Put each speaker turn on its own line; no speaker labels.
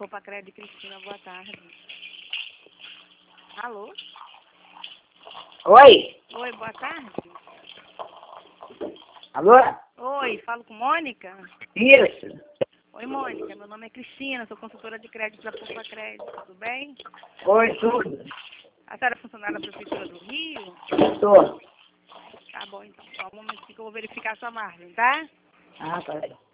Poupa Crédito, Cristina, boa tarde. Alô?
Oi?
Oi, boa tarde.
Alô?
Oi, falo com Mônica?
Isso.
Oi, Mônica, meu nome é Cristina, sou consultora de crédito da Poupa Crédito, tudo bem?
Oi, tudo.
A senhora é funcionária da Prefeitura do Rio?
Tô.
Tá bom, então. Só um momento que eu vou verificar a sua margem, tá?
Ah, peraí.